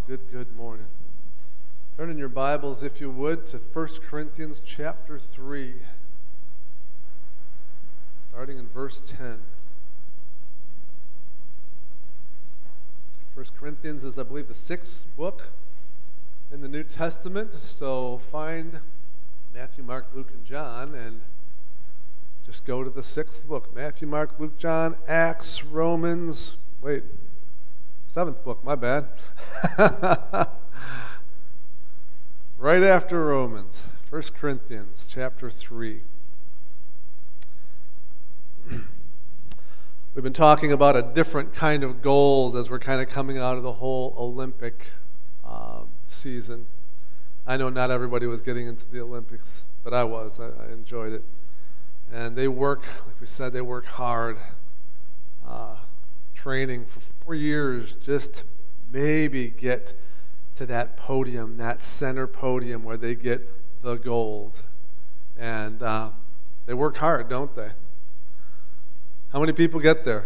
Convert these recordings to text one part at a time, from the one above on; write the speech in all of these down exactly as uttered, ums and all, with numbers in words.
Good, good morning. Turn in your Bibles, if you would, to First Corinthians chapter three, starting in verse ten. First Corinthians is, I believe, the sixth book in the New Testament, so find Matthew, Mark, Luke, and John, and just go to the sixth book. Matthew, Mark, Luke, John, Acts, Romans, wait, seventh book, my bad. Right after Romans, First Corinthians chapter three. We've been talking about a different kind of gold as we're kind of coming out of the whole Olympic uh, season. I know not everybody was getting into the Olympics, but I was. I, I enjoyed it. And they work, like we said, they work hard, uh, training for four years just to maybe get to that podium, that center podium where they get the gold. And uh, they work hard, don't they? How many people get there?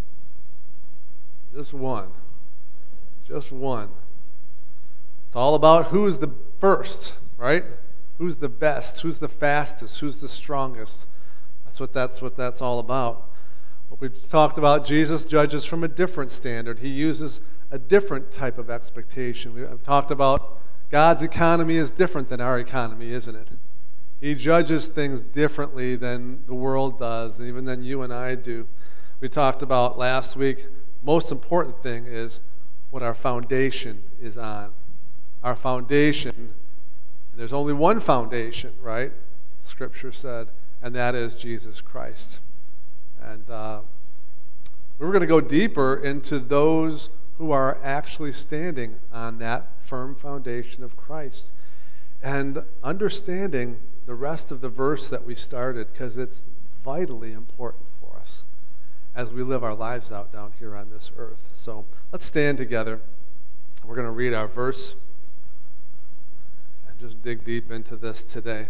Just one. Just one. It's all about who's the first, right? Who's the best? Who's the fastest? Who's the strongest? That's what that's what that's all about. What we've talked about, Jesus judges from a different standard. He uses a different type of expectation. We've talked about God's economy is different than our economy, isn't it? He judges things differently than the world does, and even than you and I do. We talked about last week, most important thing is what our foundation is on. Our foundation, and there's only one foundation, right? Scripture said, and that is Jesus Christ. And uh, we're going to go deeper into those who are actually standing on that firm foundation of Christ and understanding the rest of the verse that we started, because it's vitally important for us as we live our lives out down here on this earth. So let's stand together. We're going to read our verse and just dig deep into this today.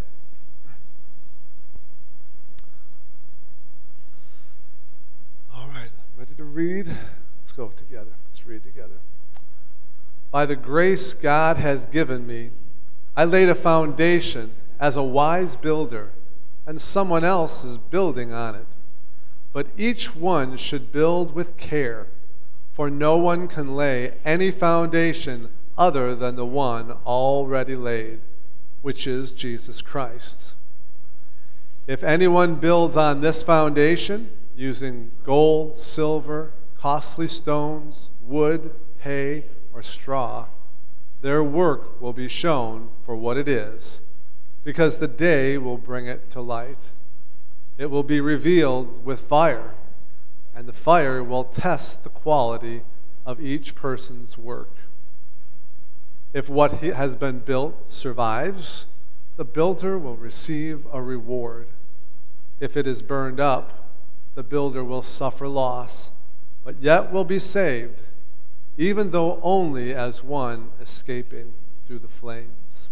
All right, ready to read? Let's go together. Let's read together. By the grace God has given me, I laid a foundation as a wise builder, and someone else is building on it. But each one should build with care, for no one can lay any foundation other than the one already laid, which is Jesus Christ. If anyone builds on this foundation, using gold, silver, costly stones, wood, hay, or straw, their work will be shown for what it is, because the day will bring it to light. It will be revealed with fire, and the fire will test the quality of each person's work. If what has been built survives, the builder will receive a reward. If it is burned up, the builder will suffer loss, but yet will be saved, even though only as one escaping through the flames.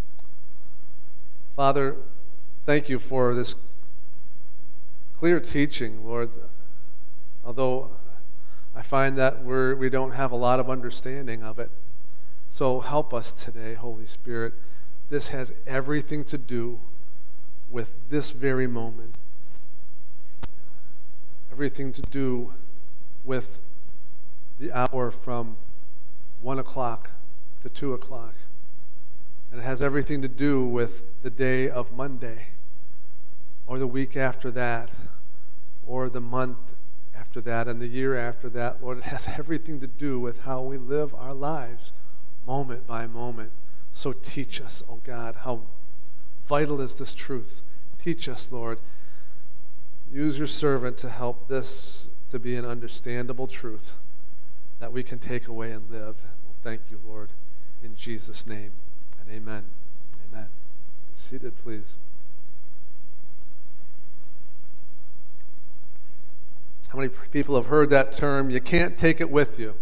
Father, thank you for this clear teaching, Lord. Although I find that we're, we don't have a lot of understanding of it. So help us today, Holy Spirit. This has everything to do with this very moment. Everything to do with the hour from one o'clock to two o'clock. And it has everything to do with the day of Monday, or the week after that, or the month after that, and the year after that. Lord, it has everything to do with how we live our lives moment by moment. So teach us, oh God, how vital is this truth. Teach us, Lord. Use your servant to help this to be an understandable truth that we can take away and live. And we'll thank you, Lord, in Jesus' name, and amen. Amen. Be seated, please. How many people have heard that term, you can't take it with you?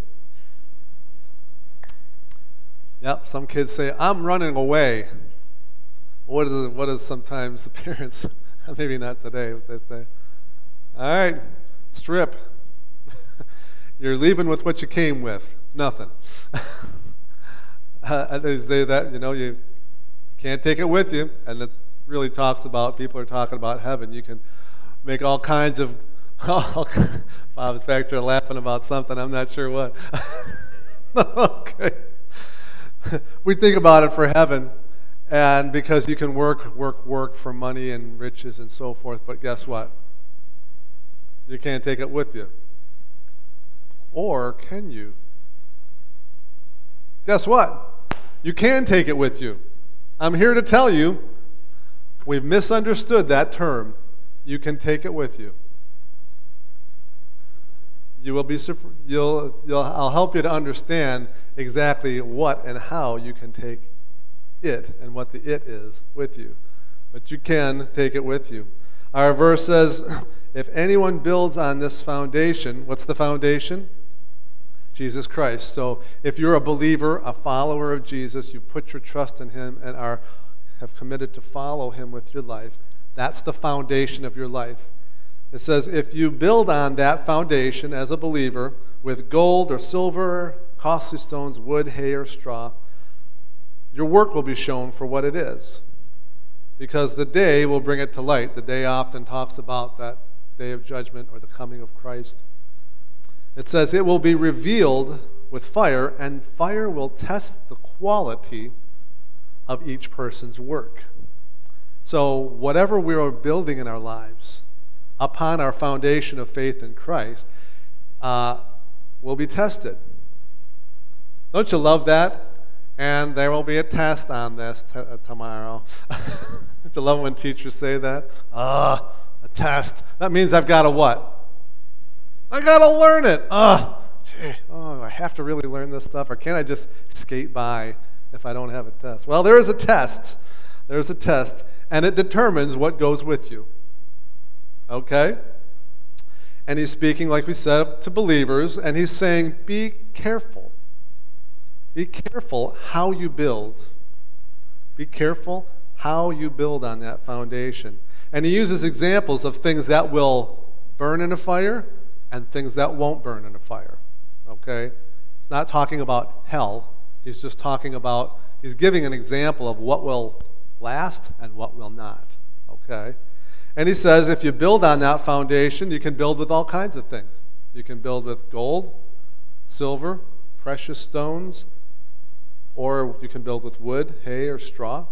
Yep, some kids say, I'm running away. What is, what is sometimes the parents, maybe not today, what they say? All right, strip. You're leaving with what you came with. Nothing. Uh, they say that, you know, you can't take it with you. And it really talks about, people are talking about heaven. You can make all kinds of, Bob's back there laughing about something, I'm not sure what. Okay. We think about it for heaven, and because you can work, work, work for money and riches and so forth, but guess what? You can't take it with you. Or can you? Guess what? You can take it with you. I'm here to tell you, we've misunderstood that term. You can take it with you. You will be. You'll. You'll. I'll help you to understand exactly what and how you can take it and what the it is with you. But you can take it with you. Our verse says, "If anyone builds on this foundation, what's the foundation? Jesus Christ." So, if you're a believer, a follower of Jesus, you put your trust in Him and are have committed to follow Him with your life. That's the foundation of your life. It says, if you build on that foundation as a believer with gold or silver, costly stones, wood, hay, or straw, your work will be shown for what it is. Because the day will bring it to light. The day often talks about that day of judgment or the coming of Christ. It says, it will be revealed with fire, and fire will test the quality of each person's work. So whatever we are building in our lives, upon our foundation of faith in Christ, uh, will be tested. Don't you love that? And there will be a test on this t- uh, tomorrow. Don't you love when teachers say that? Ah, uh, a test. That means I've got to what? I got to learn it. Ah, uh, gee, oh, I have to really learn this stuff, or can't I just skate by if I don't have a test? Well, there is a test. There's a test, and it determines what goes with you. Okay? And he's speaking, like we said, to believers, and he's saying, be careful. Be careful how you build. Be careful how you build on that foundation. And he uses examples of things that will burn in a fire and things that won't burn in a fire. Okay? He's not talking about hell. He's just talking about, he's giving an example of what will last and what will not. Okay? And he says if you build on that foundation, you can build with all kinds of things. You can build with gold, silver, precious stones, or you can build with wood, hay, or straw.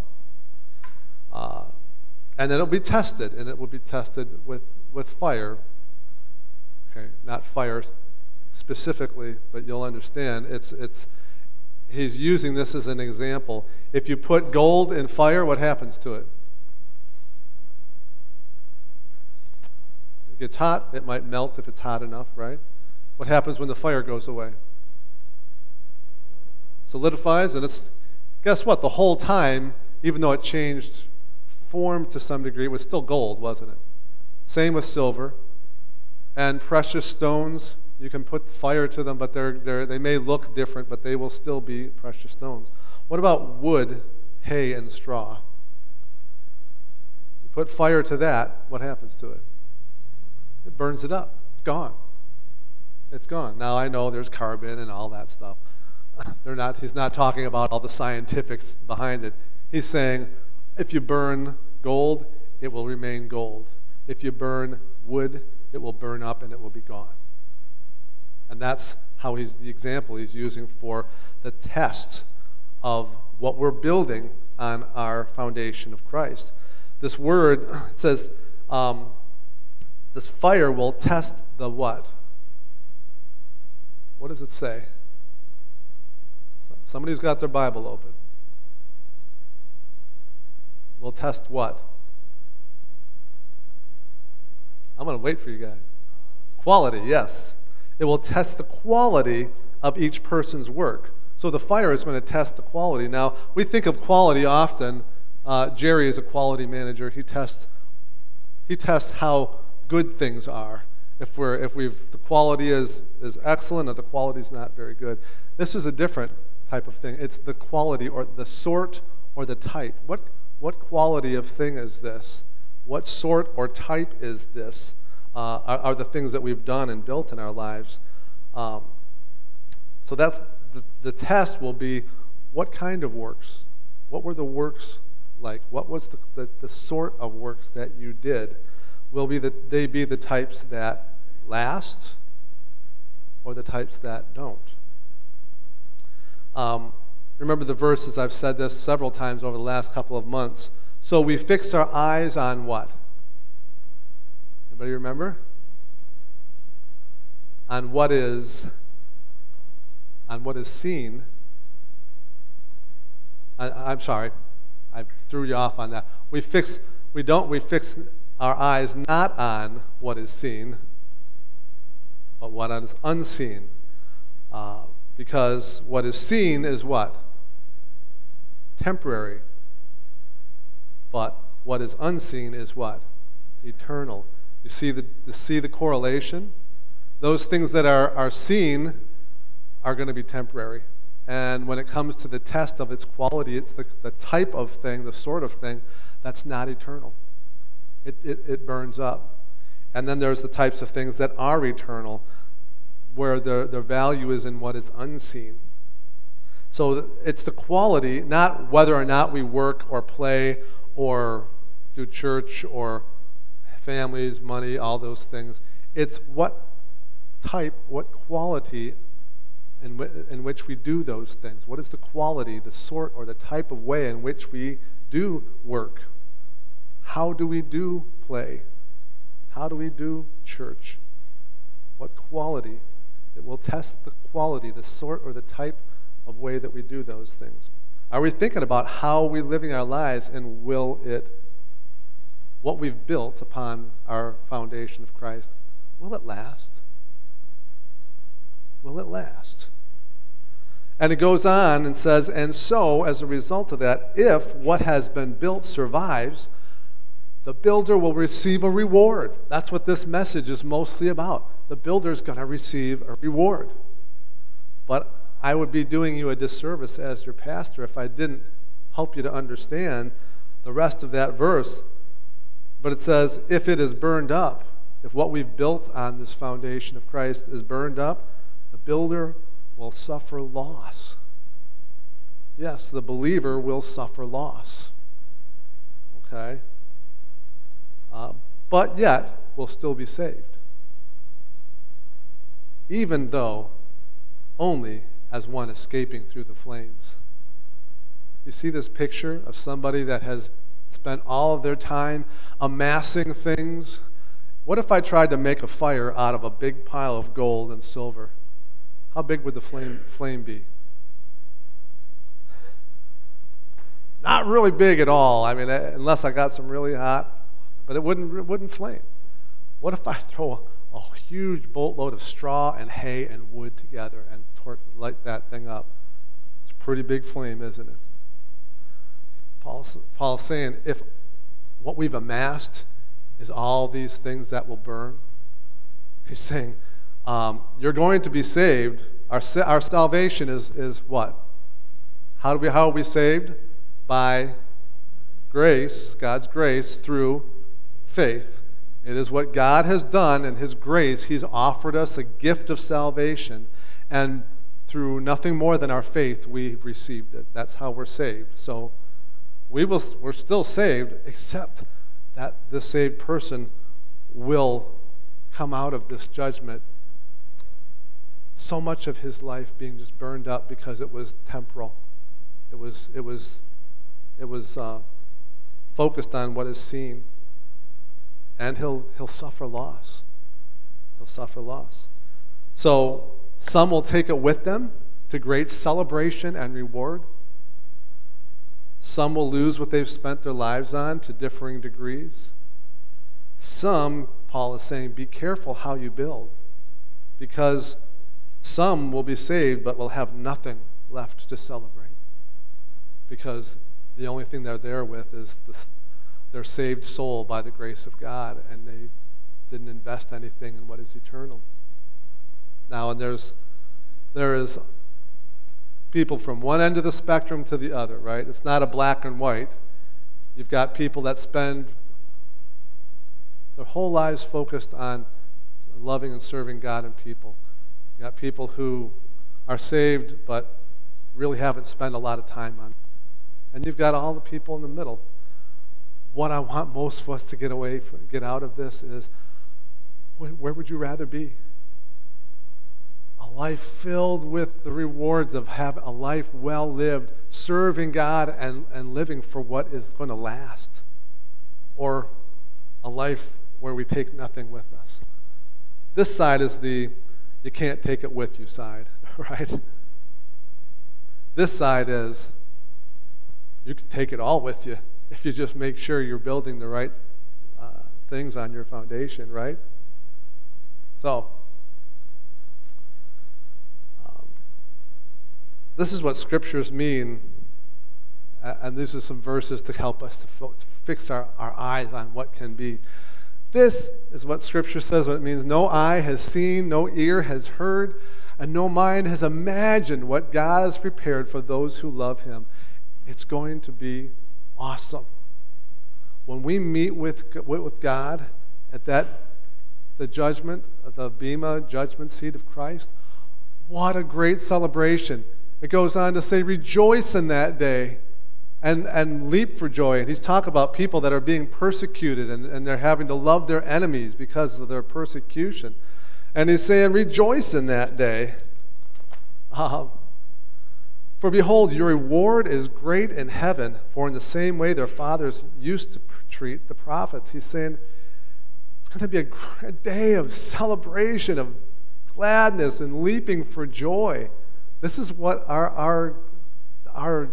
Uh, and then it'll be tested, and it will be tested with, with fire. Okay, not fire specifically, but you'll understand. It's it's he's using this as an example. If you put gold in fire, what happens to it? It gets hot. It might melt if it's hot enough, right? What happens when the fire goes away? Solidifies, and it's, guess what? The whole time, even though it changed form to some degree, it was still gold, wasn't it? Same with silver. And precious stones, you can put fire to them, but they're, they're, they may look different, but they will still be precious stones. What about wood, hay, and straw? You put fire to that, what happens to it? It burns it up. It's gone. It's gone. Now I know there's carbon and all that stuff. They're not. He's not talking about all the scientifics behind it. He's saying, if you burn gold, it will remain gold. If you burn wood, it will burn up and it will be gone. And that's how he's the example he's using for the test of what we're building on our foundation of Christ. This word, it says, um, this fire will test the what? What does it say? Somebody who's got their Bible open. Will test what? I'm going to wait for you guys. Quality, yes. It will test the quality of each person's work. So the fire is going to test the quality. Now, we think of quality often. Uh, Jerry is a quality manager. He tests. He tests how good things are. If we're, if we've, the quality is is excellent or the quality is not very good. This is a different type of thing. It's the quality or the sort or the type. What what quality of thing is this? What sort or type is this? Uh, are, are the things that we've done and built in our lives. Um, so that's the, the test will be What kind of works? What were the works like? What was the, the, the sort of works that you did? Will be the, they be the types that last or the types that don't? Um, remember the verses, I've said this several times over the last couple of months. So we fix our eyes on what? Anybody remember? On what is, on what is seen. I, I'm sorry, I threw you off on that. We fix, we don't, we fix our eyes not on what is seen, but what is unseen. Uh, because what is seen is what? Temporary. But what is unseen is what? Eternal. You see the, you see the correlation? Those things that are, are seen are going to be temporary. And when it comes to the test of its quality, it's the, the type of thing, the sort of thing, that's not eternal. It, it, it burns up. And then there's the types of things that are eternal, where their, their value is in what is unseen. So it's the quality, not whether or not we work or play or do church or families, money, all those things. It's what type, what quality in, w- in which we do those things. What is the quality, the sort, or the type of way in which we do work? How do we do play? How do we do church? What quality? It will test the quality, the sort, or the type of way that we do those things. Are we thinking about how we're living our lives, and will it, what we've built upon our foundation of Christ, will it last? Will it last? And it goes on and says, and so, as a result of that, if what has been built survives, the builder will receive a reward. That's what this message is mostly about. The builder's going to receive a reward. But I would be doing you a disservice as your pastor if I didn't help you to understand the rest of that verse. But it says, if it is burned up, if what we've built on this foundation of Christ is burned up, the builder will suffer loss. Yes, the believer will suffer loss. Okay? Uh, but yet, will still be saved. Even though only as one escaping through the flames. You see this picture of somebody that has spent all of their time amassing things? What if I tried to make a fire out of a big pile of gold and silver? How big would the flame, flame be? Not really big at all. I mean, unless I got some really hot, but it wouldn't, it wouldn't flame. What if I throw a, a huge boatload of straw and hay and wood together and torch, light that thing up? It's a pretty big flame, isn't it? Paul's, Paul's saying, if what we've amassed is all these things that will burn, he's saying, um, you're going to be saved. Our, our salvation is, is what? How do we, how are we saved? By grace, God's grace, through faith. It is what God has done in His grace. He's offered us a gift of salvation, and through nothing more than our faith, we've received it. That's how we're saved. So we will, we're still saved, except that the saved person will come out of this judgment, so much of his life being just burned up because it was temporal. It was, it was, it was uh, focused on what is seen. And he'll he'll suffer loss. He'll suffer loss. So some will take it with them to great celebration and reward. Some will lose what they've spent their lives on to differing degrees. Some, Paul is saying, be careful how you build, because some will be saved but will have nothing left to celebrate, because the only thing they're there with is this, their saved soul by the grace of God, and they didn't invest anything in what is eternal. Now, and there's there is people from one end of the spectrum to the other, right? It's not a black and white. You've got people that spend their whole lives focused on loving and serving God and people. You got people who are saved but really haven't spent a lot of time on. And you've got all the people in the middle. What I want most of us to get away from, get out of this is, where, where would you rather be? A life filled with the rewards of having a life well lived, serving God and, and living for what is going to last. Or a life where we take nothing with us. This side is the you can't take it with you side, right? This side is you can take it all with you if you just make sure you're building the right uh, things on your foundation, right? So, um, this is what scriptures mean, and these are some verses to help us to fo- fix our, our eyes on what can be. This is what Scripture says, what it means. No eye has seen, no ear has heard, and no mind has imagined what God has prepared for those who love Him. It's going to be awesome. When we meet with, with God at that, the judgment, the Bema judgment seat of Christ, what a great celebration. It goes on to say, rejoice in that day. And, and leap for joy. And he's talking about people that are being persecuted and, and they're having to love their enemies because of their persecution. And he's saying, rejoice in that day. Uh, for behold, your reward is great in heaven, for in the same way their fathers used to treat the prophets. He's saying, it's going to be a, a day of celebration, of gladness and leaping for joy. This is what our our our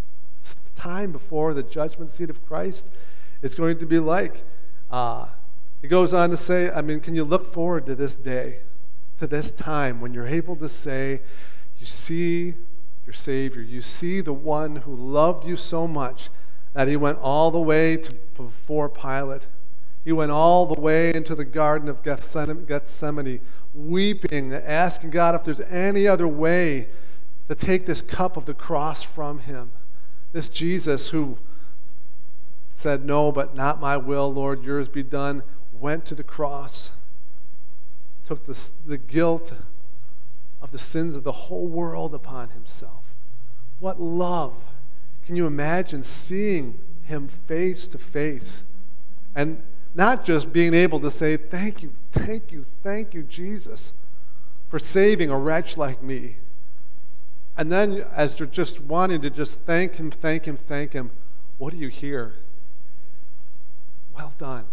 time before the judgment seat of Christ is going to be like. Uh, it goes on to say, I mean, can you look forward to this day, to this time when you're able to say, you see your Savior, you see the one who loved you so much that he went all the way to before Pilate. He went all the way into the Garden of Gethsemane, weeping, asking God if there's any other way to take this cup of the cross from him. This Jesus who said, no, but not my will, Lord, yours be done, went to the cross, took the, the guilt of the sins of the whole world upon himself. What love. Can you imagine seeing him face to face and not just being able to say, thank you, thank you, thank you, Jesus, for saving a wretch like me. And then as you're just wanting to just thank him, thank him, thank him, what do you hear? Well done.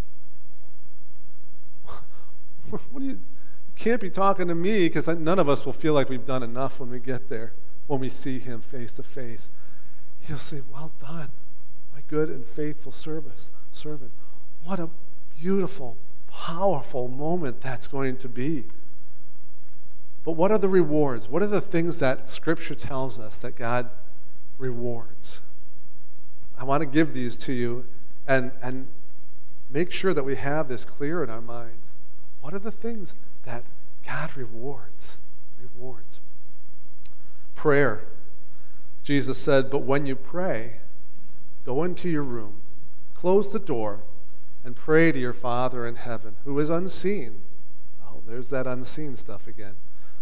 What do you, you can't be talking to me, because none of us will feel like we've done enough when we get there, when we see him face to face. He'll say, well done, my good and faithful service, servant. What a beautiful, powerful moment that's going to be. But what are the rewards? What are the things that Scripture tells us that God rewards? I want to give these to you and, and make sure that we have this clear in our minds. What are the things that God rewards? Rewards. Prayer. Jesus said, but when you pray, go into your room, close the door, and pray to your Father in heaven, who is unseen. Oh, there's that unseen stuff again.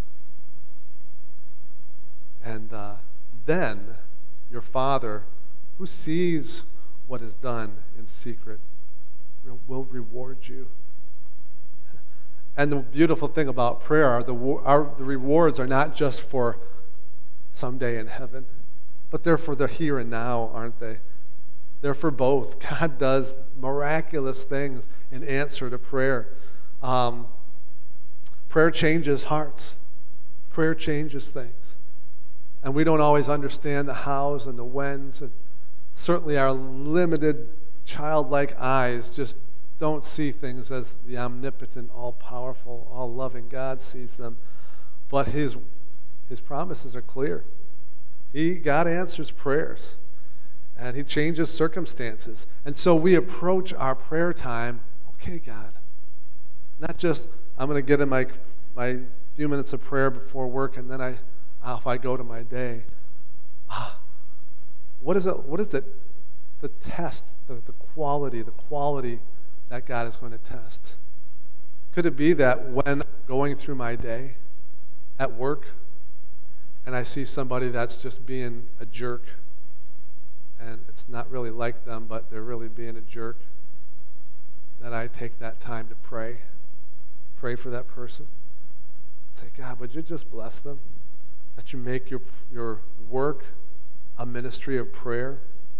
And uh, then your Father, who sees what is done in secret, will reward you. And the beautiful thing about prayer are the, our, the rewards are not just for someday in heaven, but they're for the here and now, aren't they? They're for both. God does miraculous things in answer to prayer. Um, prayer changes hearts. Prayer changes things. And we don't always understand the hows and the whens, and certainly our limited childlike eyes just don't see things as the omnipotent, all-powerful, all-loving God sees them. But his, his promises are clear. He, God answers prayers, and he changes circumstances. And so we approach our prayer time, okay, God, not just, I'm going to get in my, my few minutes of prayer before work, and then I off I go to my day. Ah, what is it? What is it? The test, the, the quality, the quality that God is going to test. Could it be that when going through my day at work, and I see somebody that's just being a jerk, and it's not really like them, but they're really being a jerk, that I take that time to pray. Pray for that person. Say, God, would you just bless them? That you make your, your work a ministry of prayer.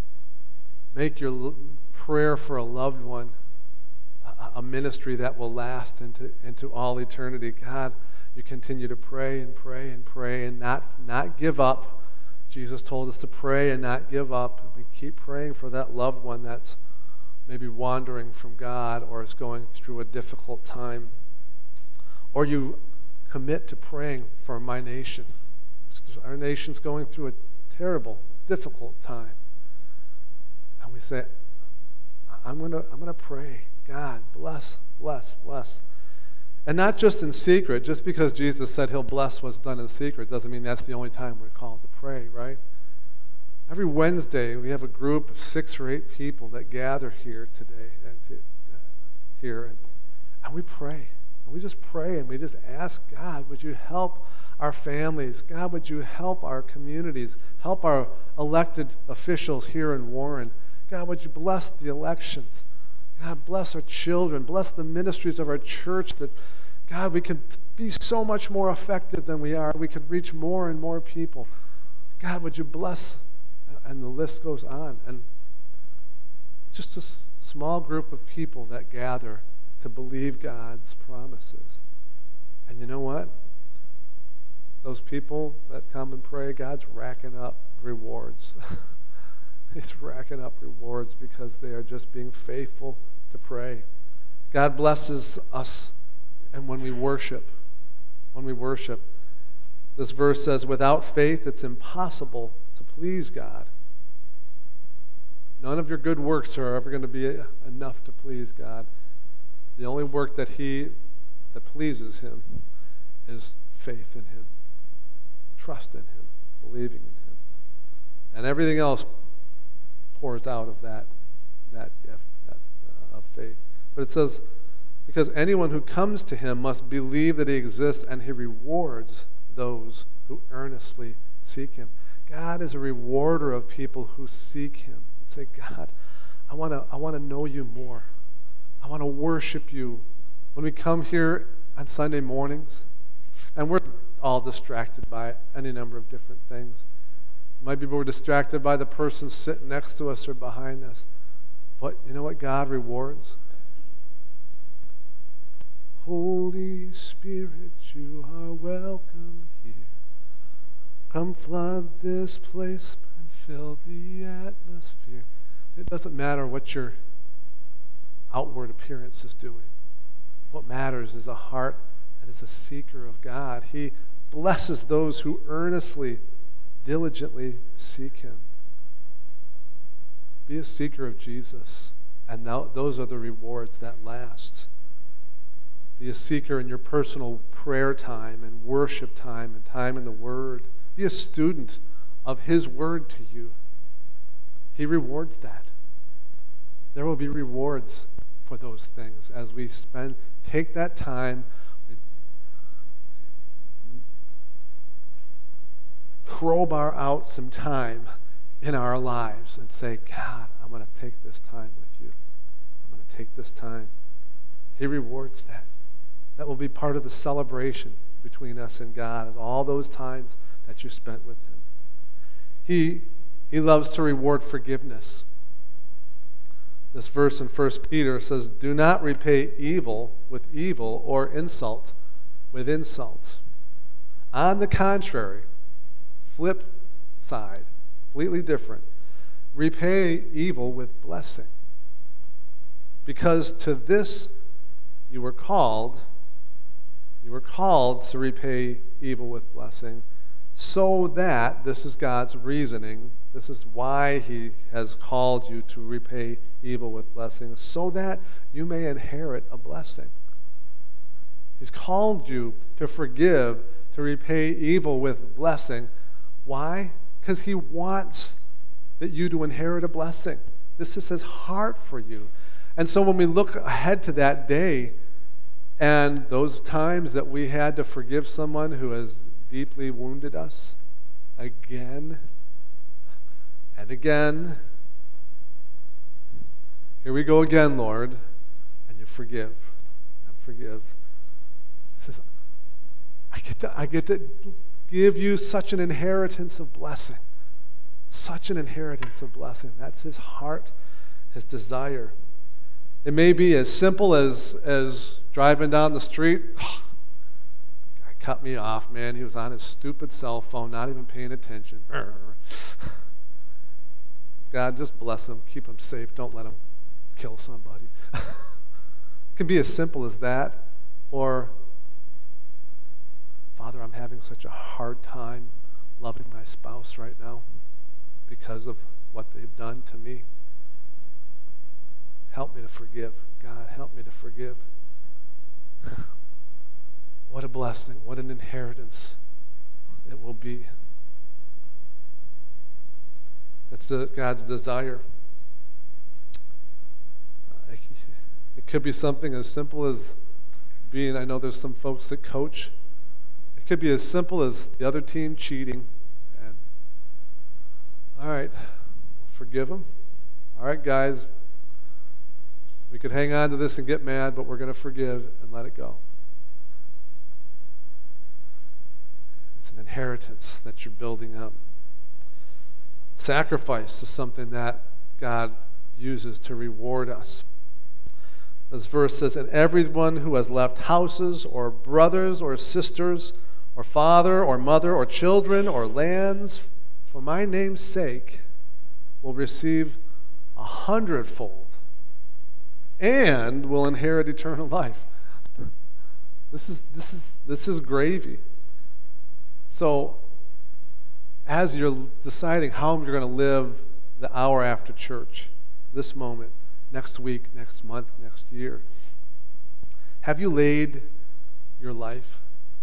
Make your l- prayer for a loved one a, a ministry that will last into, into all eternity. God, you continue to pray and pray and pray and not, not give up. Jesus told us to pray and not give up. And we keep praying for that loved one that's maybe wandering from God or is going through a difficult time. Or you commit to praying for my nation. Our nation's going through a terrible, difficult time. And we say, I'm going to I'm going to pray. God, bless, bless, bless. And not just in secret. Just because Jesus said he'll bless what's done in secret doesn't mean that's the only time we're called to pray, right? Every Wednesday, we have a group of six or eight people that gather here today, and to, uh, here, and, and we pray. And we just pray, and we just ask God, would you help our families? God, would you help our communities? Help our elected officials here in Warren. God, would you bless the elections? God, bless our children. Bless the ministries of our church that, God, we can be so much more effective than we are. We could reach more and more people. God, would you bless? And the list goes on. And just a s- small group of people that gather to believe God's promises. And you know what? Those people that come and pray, God's racking up rewards. He's racking up rewards because they are just being faithful to pray. God blesses us, and when we worship, when we worship, this verse says, without faith it's impossible to please God. None of your good works are ever going to be enough to please God. The only work that he that pleases him is faith in him, trust in him, believing in him. And everything else pours out of that, that gift that, uh, of faith. But it says, because anyone who comes to him must believe that he exists, and he rewards those who earnestly seek him. God is a rewarder of people who seek him. And say, God, I want to I want to know you more. I want to worship you. When we come here on Sunday mornings, and we're all distracted by any number of different things. Maybe we're distracted by the person sitting next to us or behind us. But you know what God rewards? Holy Spirit, you are welcome here. Come flood this place and fill the atmosphere. It doesn't matter what your outward appearance is doing. What matters is a heart that is a seeker of God. He blesses those who earnestly, diligently seek him. Be a seeker of Jesus, and now those are the rewards that last. Be a seeker in your personal prayer time and worship time and time in the Word. Be a student of his Word to you. He rewards that. There will be rewards for those things as we spend, take that time, crowbar out some time in our lives and say, God, I'm going to take this time with you. I'm going to take this time. He rewards that. That will be part of the celebration between us and God, is all those times that you spent with him. He, he loves to reward forgiveness. This verse in First Peter says, do not repay evil with evil or insult with insult. On the contrary, flip side, completely different. Repay evil with blessing. Because to this you were called, you were called to repay evil with blessing, so that, this is God's reasoning, this is why he has called you to repay evil with blessing, so that you may inherit a blessing. He's called you to forgive, to repay evil with blessing. Why? Because he wants that you to inherit a blessing. This is his heart for you. And so when we look ahead to that day and those times that we had to forgive someone who has deeply wounded us, again and again. Here we go again, Lord. And you forgive and forgive. He says, I get to, I get to give you such an inheritance of blessing. Such an inheritance of blessing. That's his heart, his desire. It may be as simple as, as driving down the street. Oh, guy cut me off, man. He was on his stupid cell phone, not even paying attention. God, just bless him. Keep him safe. Don't let him kill somebody. It can be as simple as that. Or, Father, I'm having such a hard time loving my spouse right now because of what they've done to me. Help me to forgive. God, help me to forgive. What a blessing. What an inheritance it will be. That's the, God's desire. Uh, it could be something as simple as being, I know there's some folks that coach. It could be as simple as the other team cheating. And, all right, forgive them. All right, guys, we could hang on to this and get mad, but we're going to forgive and let it go. It's an inheritance that you're building up. Sacrifice is something that God uses to reward us. This verse says, and everyone who has left houses or brothers or sisters or father or mother or children or lands for my name's sake will receive a hundredfold and will inherit eternal life. This is this is this is gravy. So as you're deciding how you're going to live the hour after church, this moment, next week, next month, next year, have you laid your life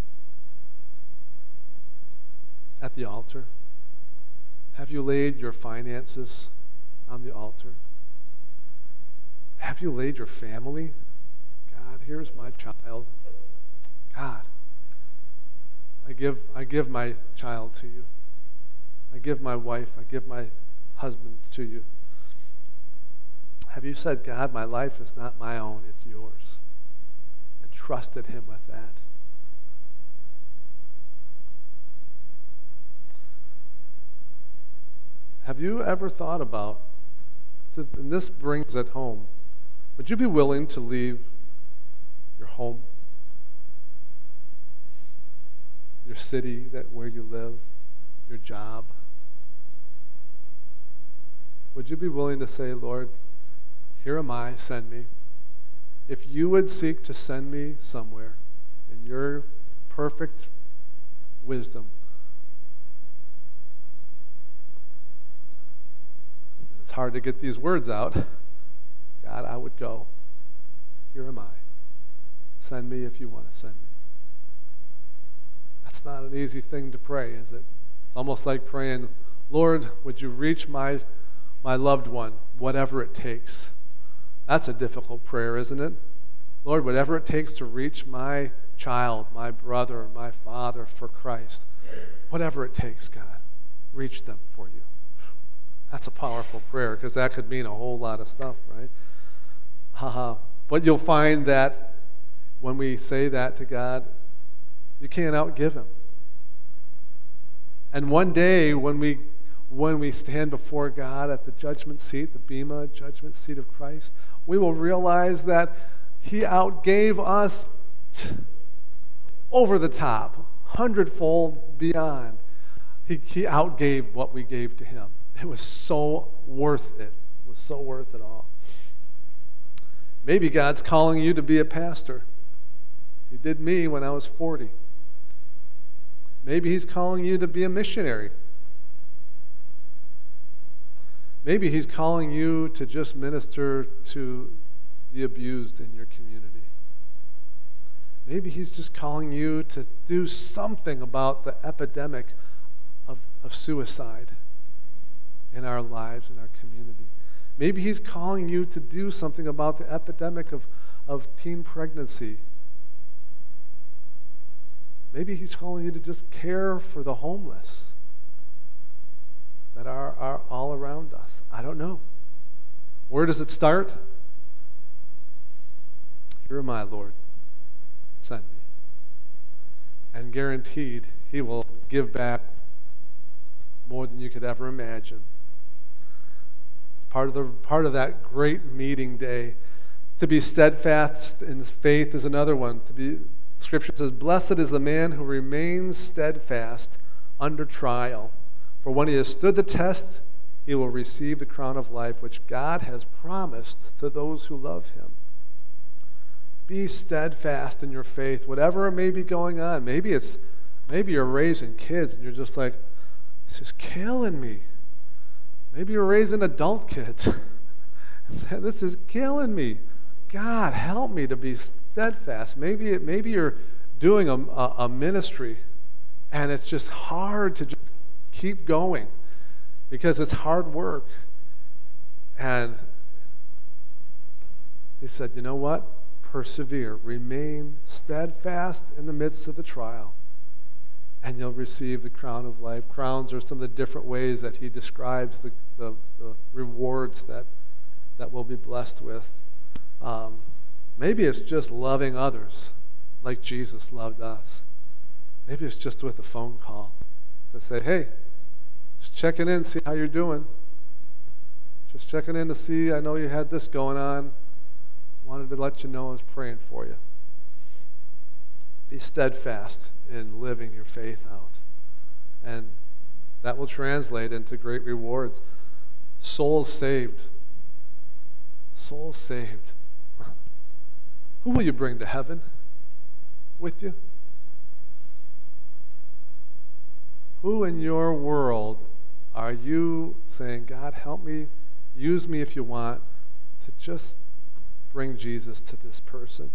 at the altar? Have you laid your finances on the altar? Have you laid your family? God, here's my child. God, I give I give my child to you. I give my wife, I give my husband to you. Have you said, God, my life is not my own, it's yours? And trusted him with that. Have you ever thought about, and this brings it home, would you be willing to leave your home, your city, that where you live, your job? Would you be willing to say, Lord, here am I, send me. If you would seek to send me somewhere in your perfect wisdom, it's hard to get these words out. God, I would go. Here am I. Send me if you want to send me. That's not an easy thing to pray, is it? It's almost like praying, Lord, would you reach my my loved one, whatever it takes. That's a difficult prayer, isn't it? Lord, whatever it takes to reach my child, my brother, my father for Christ, whatever it takes, God, reach them for you. That's a powerful prayer because that could mean a whole lot of stuff, right? Haha. But you'll find that when we say that to God, you can't outgive him. And one day when we when we stand before God at the judgment seat, the Bema judgment seat of Christ, we will realize that he outgave us t- over the top, hundredfold beyond. He, he outgave what we gave to him. It was so worth it. It was so worth it all. Maybe God's calling you to be a pastor. He did me when I was forty. Maybe he's calling you to be a missionary. Maybe he's calling you to just minister to the abused in your community. Maybe he's just calling you to do something about the epidemic of, of suicide in our lives, in our community. Maybe he's calling you to do something about the epidemic of, of teen pregnancy. Maybe he's calling you to just care for the homeless. are, are all around us? I don't know. Where does it start? Here am I, Lord. Send me. And guaranteed, he will give back more than you could ever imagine. It's part of the part of that great meeting day. To be steadfast in faith is another one. To be, Scripture says, "Blessed is the man who remains steadfast under trial. For when he has stood the test, he will receive the crown of life which God has promised to those who love him." Be steadfast in your faith, whatever may be going on. Maybe it's maybe you're raising kids and you're just like, this is killing me. Maybe you're raising adult kids. This is killing me. God, help me to be steadfast. Maybe it, maybe you're doing a, a, a ministry and it's just hard to just keep going because it's hard work. And he said, you know what? Persevere. Remain steadfast in the midst of the trial, and you'll receive the crown of life. Crowns are some of the different ways that he describes the, the, the rewards that, that we'll be blessed with. Um, maybe it's just loving others like Jesus loved us. Maybe it's just with a phone call to say, hey, just checking in, see how you're doing. Just checking in to see, I know you had this going on. Wanted to let you know I was praying for you. Be steadfast in living your faith out. And that will translate into great rewards. Souls saved. Souls saved. Who will you bring to heaven with you? Who in your world are you saying, God, help me, use me if you want, to just bring Jesus to this person?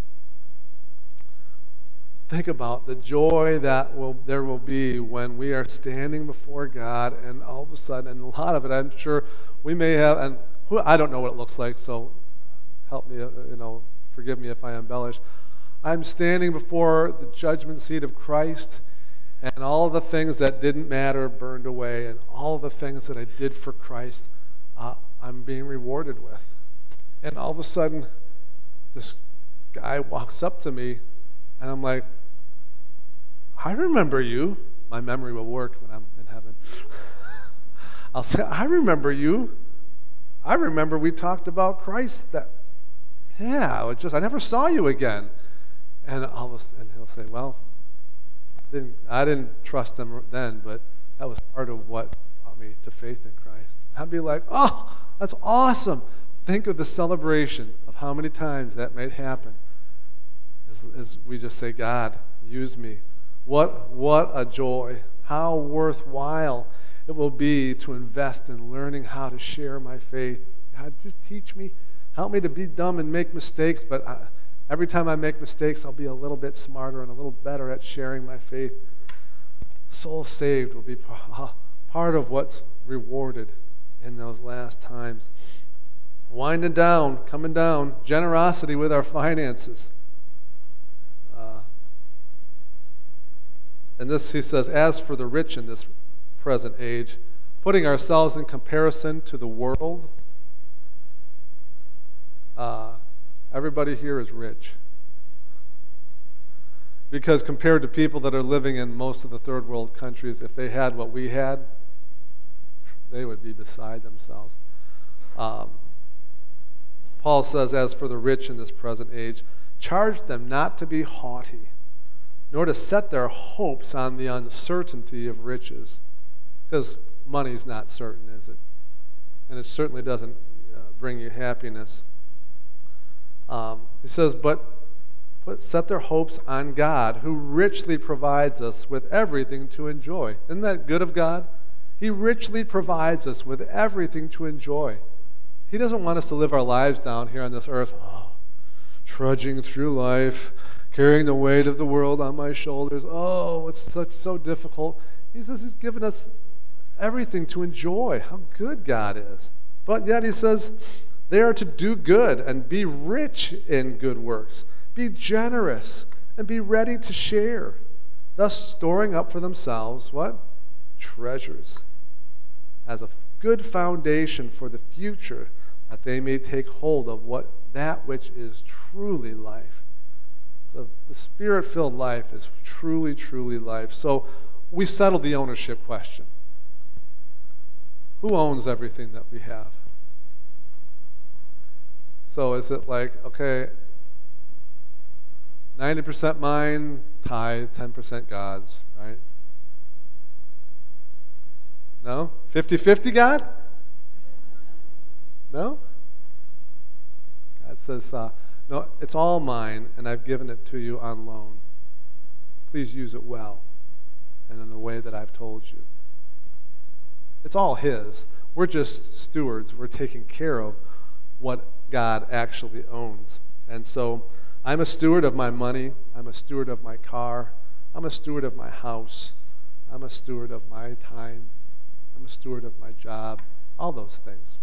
Think about the joy that will there will be when we are standing before God, and all of a sudden, and a lot of it, I'm sure we may have, and who, I don't know what it looks like, so help me, you know, forgive me if I embellish. I'm standing before the judgment seat of Christ, and all the things that didn't matter burned away, and all the things that I did for Christ, uh, I'm being rewarded with. And all of a sudden, this guy walks up to me, and I'm like, I remember you. My memory will work when I'm in heaven. I'll say, I remember you. I remember we talked about Christ. That, yeah, it just I never saw you again. And all of a, and he'll say, well, I didn't, I didn't trust him then, but that was part of what brought me to faith in Christ. I'd be like, oh, that's awesome. Think of the celebration of how many times that might happen as, as we just say, God, use me. What, what a joy. How worthwhile it will be to invest in learning how to share my faith. God, just teach me. Help me to be dumb and make mistakes, but I, every time I make mistakes, I'll be a little bit smarter and a little better at sharing my faith. Souls saved will be part of what's rewarded in those last times. Winding down, coming down, generosity with our finances. Uh, and this, he says, as for the rich in this present age, putting ourselves in comparison to the world, uh, everybody here is rich. Because compared to people that are living in most of the third world countries, if they had what we had, they would be beside themselves. Um, Paul says, as for the rich in this present age, charge them not to be haughty, nor to set their hopes on the uncertainty of riches. Because money's not certain, is it? And it certainly doesn't uh, bring you happiness. Um, he says, but, but set their hopes on God, who richly provides us with everything to enjoy. Isn't that good of God? He richly provides us with everything to enjoy. He doesn't want us to live our lives down here on this earth, oh, trudging through life, carrying the weight of the world on my shoulders. Oh, it's such so difficult. He says he's given us everything to enjoy. How good God is. But yet he says they are to do good and be rich in good works. Be generous and be ready to share, thus storing up for themselves what? Treasures as a good foundation for the future, that they may take hold of what that which is truly life. The, the Spirit-filled life is truly, truly life. So we settled the ownership question. Who owns everything that we have? So is it like, okay, ninety percent mine, tithe, ten percent God's, right? No? fifty-fifty God? No? God says, uh, no, it's all mine, and I've given it to you on loan. Please use it well and in the way that I've told you. It's all His. We're just stewards. We're taking care of what God actually owns. And so I'm a steward of my money. I'm a steward of my car. I'm a steward of my house. I'm a steward of my time. I'm a steward of my job. All those things.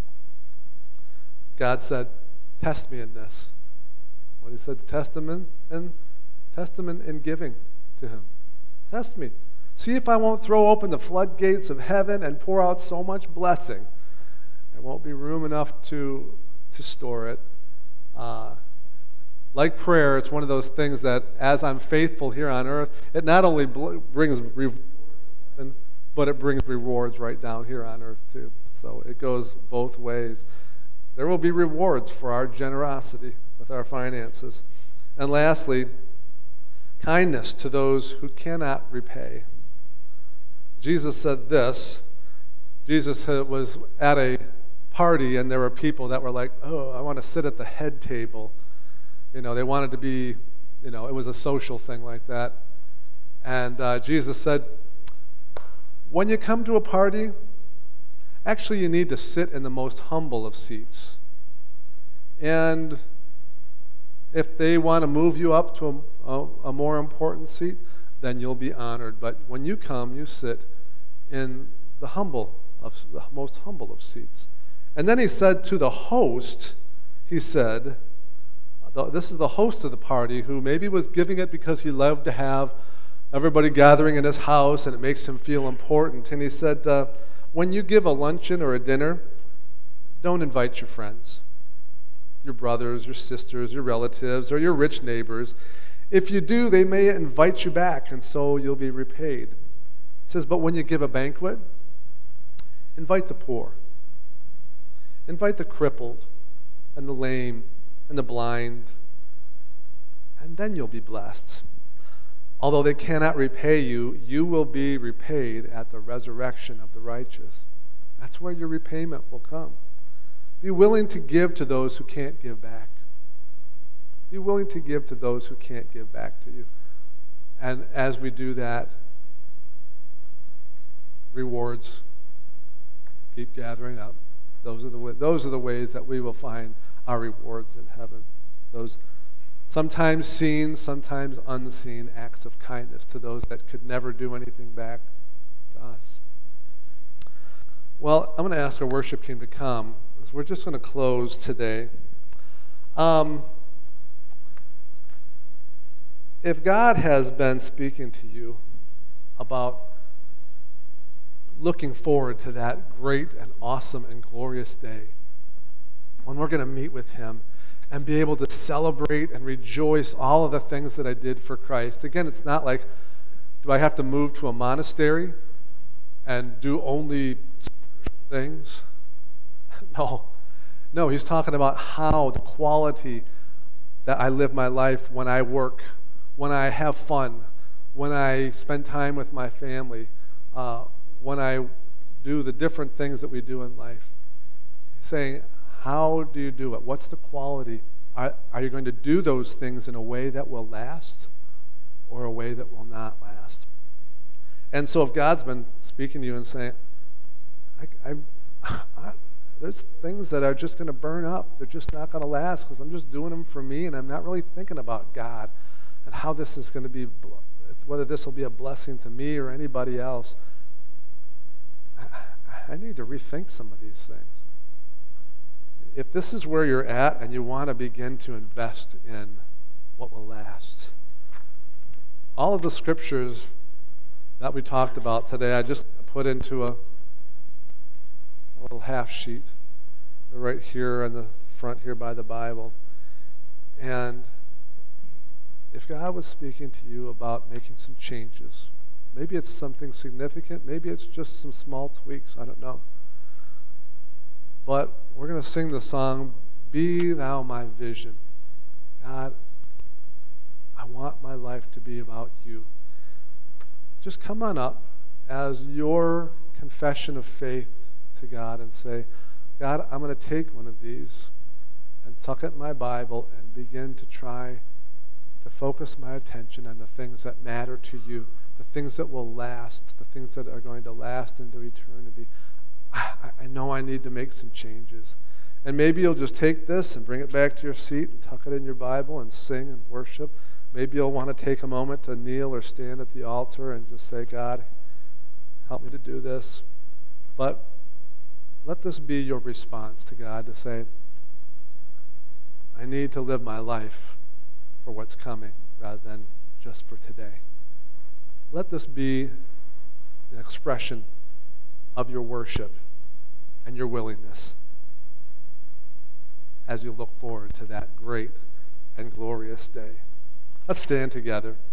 God said, test me in this. What He said to test him in, and test him in, in giving to Him. Test me. See if I won't throw open the floodgates of heaven and pour out so much blessing. There won't be room enough to, to store it. Uh, like prayer, it's one of those things that as I'm faithful here on earth, it not only bl- brings rewards, but it brings rewards right down here on earth too. So it goes both ways. There will be rewards for our generosity with our finances. And lastly, kindness to those who cannot repay. Jesus said this. Jesus was at a party, and there were people that were like, oh, I want to sit at the head table. You know, they wanted to be, you know, it was a social thing like that. And uh, Jesus said, when you come to a party, actually you need to sit in the most humble of seats. And if they want to move you up to a, a, a more important seat, then you'll be honored. But when you come, you sit in the humble of the most humble of seats. And then he said to the host, he said, this is the host of the party who maybe was giving it because he loved to have everybody gathering in his house and it makes him feel important. And he said, uh, when you give a luncheon or a dinner, don't invite your friends, your brothers, your sisters, your relatives, or your rich neighbors. If you do, they may invite you back, and so you'll be repaid. He says, but when you give a banquet, invite the poor. Invite the crippled and the lame and the blind, and then you'll be blessed. Although they cannot repay you, you will be repaid at the resurrection of the righteous. That's where your repayment will come. Be willing to give to those who can't give back. Be willing to give to those who can't give back to you. And as we do that, rewards keep gathering up. Those are the those are the ways that we will find our rewards in heaven. Those sometimes seen, sometimes unseen acts of kindness to those that could never do anything back to us. Well, I'm going to ask our worship team to come, because we're just going to close today. Um, if God has been speaking to you about looking forward to that great and awesome and glorious day when we're going to meet with Him and be able to celebrate and rejoice all of the things that I did for Christ. Again, it's not like, do I have to move to a monastery and do only things? No. No, he's talking about how the quality that I live my life when I work, when I have fun, when I spend time with my family, uh, when I do the different things that we do in life. He's saying, how do you do it? What's the quality? Are, are you going to do those things in a way that will last or a way that will not last? And so if God's been speaking to you and saying, I, I, I, there's things that are just going to burn up. They're just not going to last because I'm just doing them for me and I'm not really thinking about God and how this is going to be, whether this will be a blessing to me or anybody else. I need to rethink some of these things. If this is where you're at and you want to begin to invest in what will last, all of the scriptures that we talked about today, I just put into a little half sheet. They're right here on the front here by the Bible. And if God was speaking to you about making some changes, maybe it's something significant, maybe it's just some small tweaks, I don't know. But we're going to sing the song, Be Thou My Vision. God, I want my life to be about you. Just come on up as your confession of faith to God and say, God, I'm going to take one of these and tuck it in my Bible and begin to try to focus my attention on the things that matter to you, the things that will last, the things that are going to last into eternity. I, I know I need to make some changes. And maybe you'll just take this and bring it back to your seat and tuck it in your Bible and sing and worship. Maybe you'll want to take a moment to kneel or stand at the altar and just say, God, help me to do this. But let this be your response to God, to say, I need to live my life for what's coming rather than just for today. Let this be an expression of your worship and your willingness as you look forward to that great and glorious day. Let's stand together.